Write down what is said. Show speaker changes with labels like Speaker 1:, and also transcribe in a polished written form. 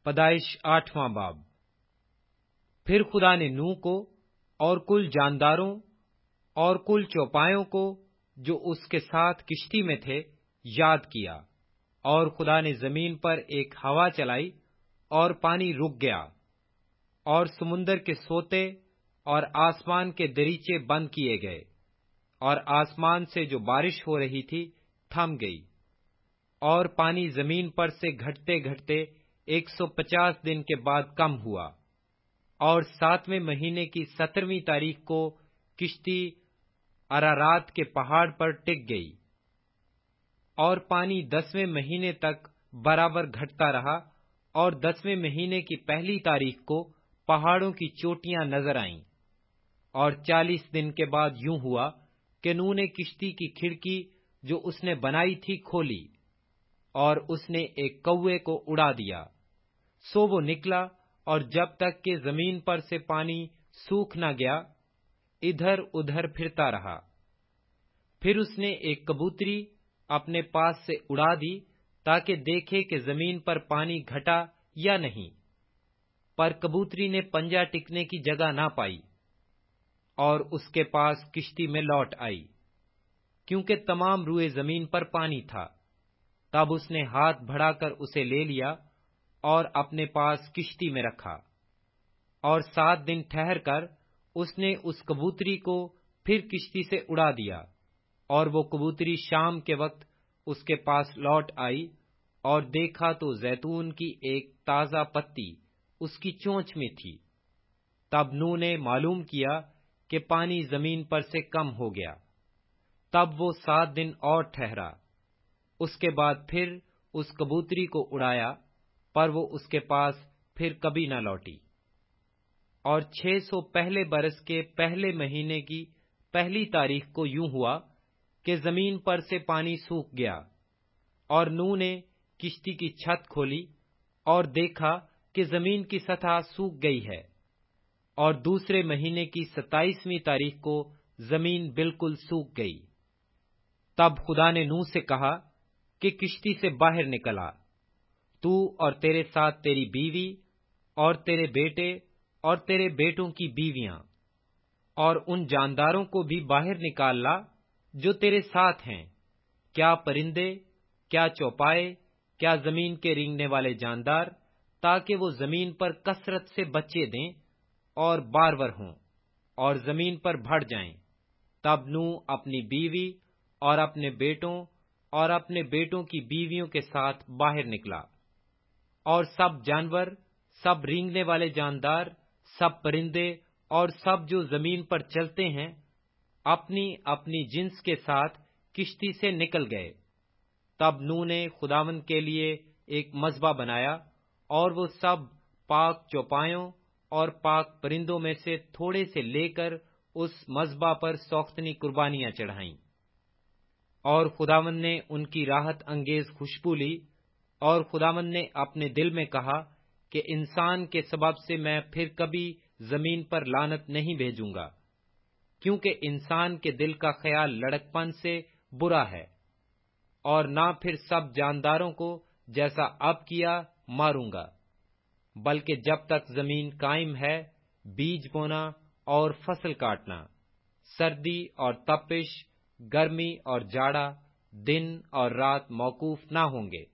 Speaker 1: پیدائش 8واں باب۔ پھر خدا نے نوح کو اور کل جانداروں اور کل چوپایوں کو جو اس کے ساتھ کشتی میں تھے یاد کیا، اور خدا نے زمین پر ایک ہوا چلائی اور پانی رک گیا، اور سمندر کے سوتے اور آسمان کے دریچے بند کیے گئے، اور آسمان سے جو بارش ہو رہی تھی تھم گئی، اور پانی زمین پر سے گھٹتے گھٹتے 150 دن کے بعد کم ہوا، اور 7ویں مہینے کی 17ویں تاریخ کو کشتی ارارات کے پہاڑ پر ٹک گئی، اور پانی 10ویں مہینے تک برابر گھٹتا رہا، اور 10ویں مہینے کی پہلی تاریخ کو پہاڑوں کی چوٹیاں نظر آئیں۔ اور 40 دن کے بعد یوں ہوا کہ نوح نے کشتی کی کھڑکی جو اس نے بنائی تھی کھولی، اور اس نے ایک کوے کو اڑا دیا، سو وہ نکلا، اور جب تک کہ زمین پر سے پانی سوکھ نہ گیا ادھر ادھر پھرتا رہا۔ پھر اس نے ایک کبوتری اپنے پاس سے اڑا دی تاکہ دیکھے کہ زمین پر پانی گھٹا یا نہیں، پر کبوتری نے پنجہ ٹکنے کی جگہ نہ پائی، اور اس کے پاس کشتی میں لوٹ آئی، کیونکہ تمام روئے زمین پر پانی تھا۔ تب اس نے ہاتھ بڑھا کر اسے لے لیا اور اپنے پاس کشتی میں رکھا، اور 7 دن ٹھہر کر اس نے اس کبوتری کو پھر کشتی سے اڑا دیا، اور وہ کبوتری شام کے وقت اس کے پاس لوٹ آئی، اور دیکھا تو زیتون کی ایک تازہ پتی اس کی چونچ میں تھی۔ تب نوح نے معلوم کیا کہ پانی زمین پر سے کم ہو گیا۔ تب وہ 7 دن اور ٹھہرا، اس کے بعد پھر اس کبوتری کو اڑایا، پر وہ اس کے پاس پھر کبھی نہ لوٹی۔ اور 600 پہلے برس کے پہلے مہینے کی پہلی تاریخ کو یوں ہوا کہ زمین پر سے پانی سوکھ گیا، اور نوح نے کشتی کی چھت کھولی اور دیکھا کہ زمین کی سطح سوکھ گئی ہے، اور دوسرے مہینے کی 27ویں تاریخ کو زمین بالکل سوکھ گئی۔ تب خدا نے نوح سے کہا کہ کشتی سے باہر نکل آ، تو اور تیرے ساتھ تیری بیوی اور تیرے بیٹے اور تیرے بیٹوں کی بیویاں، اور ان جانداروں کو بھی باہر نکال لا جو تیرے ساتھ ہیں، کیا پرندے، کیا چوپائے، کیا زمین کے رینگنے والے جاندار، تاکہ وہ زمین پر کثرت سے بچے دیں اور بارور ہوں اور زمین پر بڑھ جائیں۔ تب نوح اپنی بیوی اور اپنے بیٹوں اور اپنے بیٹوں کی بیویوں کے ساتھ باہر نکلا، اور سب جانور، سب رینگنے والے جاندار، سب پرندے اور سب جو زمین پر چلتے ہیں اپنی اپنی جنس کے ساتھ کشتی سے نکل گئے۔ تب نوح نے خداوند کے لیے ایک مذبح بنایا، اور وہ سب پاک چوپایوں اور پاک پرندوں میں سے تھوڑے سے لے کر اس مذبح پر سوختنی قربانیاں چڑھائیں۔ اور خداوند نے ان کی راحت انگیز خوشبو لی، اور خداوند نے اپنے دل میں کہا کہ انسان کے سبب سے میں پھر کبھی زمین پر لعنت نہیں بھیجوں گا، کیونکہ انسان کے دل کا خیال لڑکپن سے برا ہے، اور نہ پھر سب جانداروں کو جیسا اب کیا ماروں گا، بلکہ جب تک زمین قائم ہے بیج بونا اور فصل کاٹنا، سردی اور تپش، گرمی اور جاڑا، دن اور رات موقوف نہ ہوں گے۔